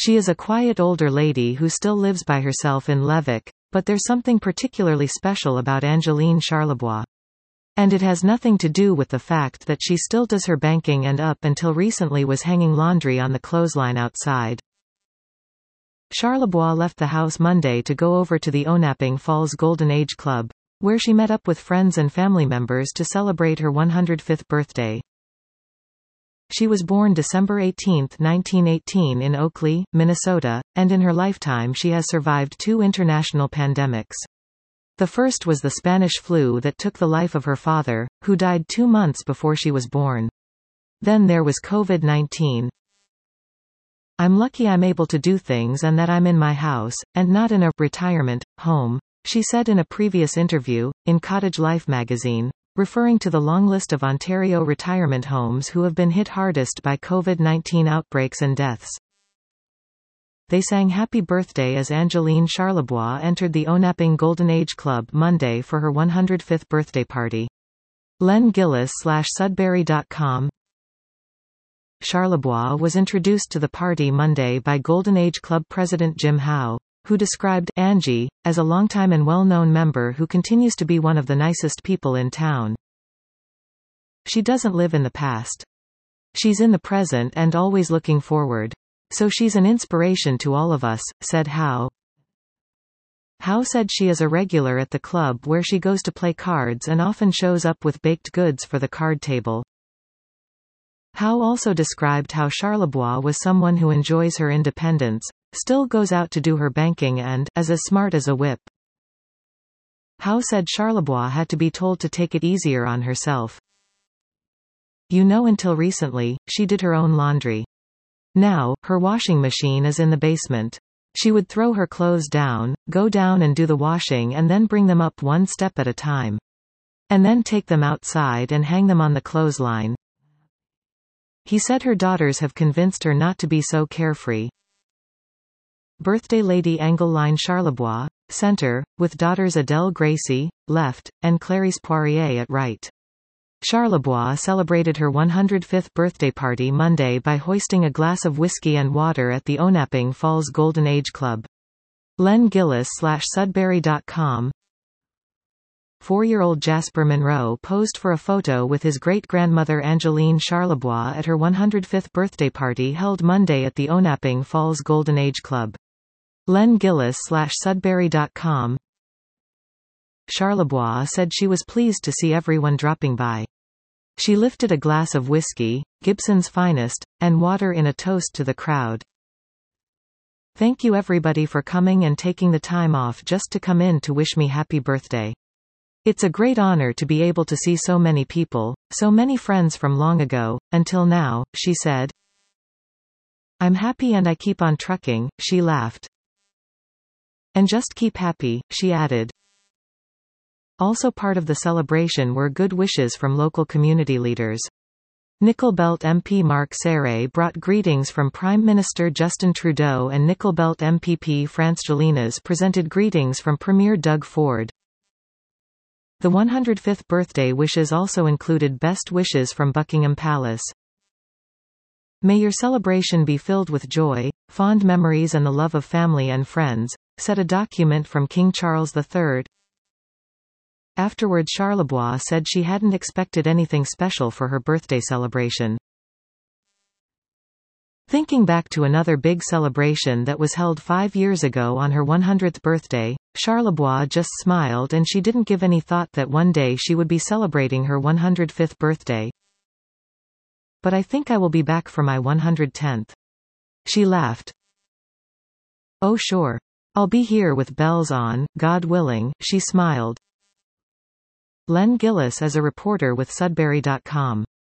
She is a quiet older lady who still lives by herself in Levick, but there's something particularly special about Angeline Charlebois. And it has nothing to do with the fact that she still does her banking and up until recently was hanging laundry on the clothesline outside. Charlebois left the house Monday to go over to the Onaping Falls Golden Age Club, where she met up with friends and family members to celebrate her 105th birthday. She was born December 18, 1918 in Oakley, Minnesota, and in her lifetime she has survived 2 international pandemics. The first was the Spanish flu that took the life of her father, who died 2 months before she was born. Then there was COVID-19. "I'm lucky I'm able to do things and that I'm in my house, and not in a retirement home," she said in a previous interview, in Cottage Life magazine, referring to the long list of Ontario retirement homes who have been hit hardest by COVID-19 outbreaks and deaths. They sang Happy Birthday as Angeline Charlebois entered the Onaping Golden Age Club Monday for her 105th birthday party. Len Gillis/Sudbury.com. Charlebois was introduced to the party Monday by Golden Age Club president Jim Howe, who described Angie as a longtime and well-known member who continues to be one of the nicest people in town. "She doesn't live in the past. She's in the present and always looking forward. So she's an inspiration to all of us," said Howe. Howe said she is a regular at the club where she goes to play cards and often shows up with baked goods for the card table. Howe also described how Charlebois was someone who enjoys her independence, still goes out to do her banking and is as smart as a whip. Howe said Charlebois had to be told to take it easier on herself. Until recently, she did her own laundry. Now, her washing machine is in the basement. She would throw her clothes down, go down and do the washing and then bring them up one step at a time. And then take them outside and hang them on the clothesline. He said her daughters have convinced her not to be so carefree. Birthday lady Angeline Charlebois, center, with daughters Adele Gracie, left, and Clarice Poirier at right. Charlebois celebrated her 105th birthday party Monday by hoisting a glass of whiskey and water at the Onaping Falls Golden Age Club. Len Gillis/Sudbury.com. 4-year-old Jasper Monroe posed for a photo with his great-grandmother Angeline Charlebois at her 105th birthday party held Monday at the Onaping Falls Golden Age Club. Len Gillis/Sudbury.com. Charlebois said she was pleased to see everyone dropping by. She lifted a glass of whiskey, Gibson's finest, and water in a toast to the crowd. "Thank you everybody for coming and taking the time off just to come in to wish me happy birthday. It's a great honor to be able to see so many people, so many friends from long ago, until now," she said. "I'm happy and I keep on trucking," she laughed. "And just keep happy," she added. Also part of the celebration were good wishes from local community leaders. Nickel Belt MP Marc Serre brought greetings from Prime Minister Justin Trudeau and Nickel Belt MPP France Gélinas presented greetings from Premier Doug Ford. The 105th birthday wishes also included best wishes from Buckingham Palace. "May your celebration be filled with joy, fond memories and the love of family and friends," said a document from King Charles III. Afterward Charlebois said she hadn't expected anything special for her birthday celebration. Thinking back to another big celebration that was held 5 years ago on her 100th birthday, Charlebois just smiled and she didn't give any thought that one day she would be celebrating her 105th birthday. "But I think I will be back for my 110th. She laughed. "Oh sure. I'll be here with bells on, God willing," she smiled. Len Gillis is a reporter with Sudbury.com.